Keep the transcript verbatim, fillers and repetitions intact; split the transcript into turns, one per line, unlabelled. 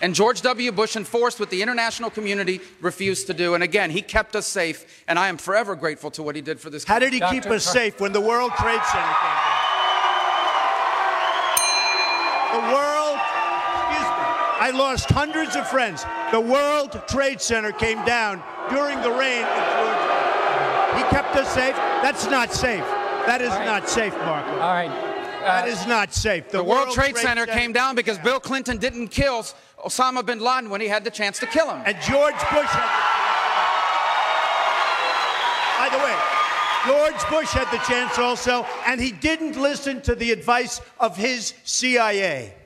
And George W. Bush enforced what the international community refused to do. And again, he kept us safe, and I am forever grateful to what he did for this country.
How did he keep us safe when the World Trade Center came down? The World, excuse me, I lost hundreds of friends. The World Trade Center came down during the reign of George Bush. He kept us safe. That's not safe. That is right. not safe, Marco.
All right. Uh,
that is not safe.
The, the World, World Trade, Trade Center, Center came down because yeah. Bill Clinton didn't kill Osama bin Laden when he had the chance to kill him.
And George Bush had the chance. By the way, George Bush had the chance also, and he didn't listen to the advice of his C I A.